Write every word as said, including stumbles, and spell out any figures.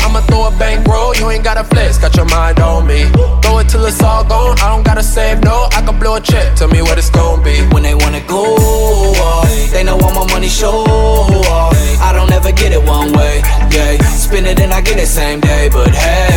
I'ma throw a bankroll, you ain't gotta flex, got your mind on me. Throw it till it's all gone, I don't gotta save, no, I can blow a check, tell me what it's gon' be. When they wanna go off, they know all my money show off. I don't ever get it one way, yeah. Spin it and I get it same day, but hey,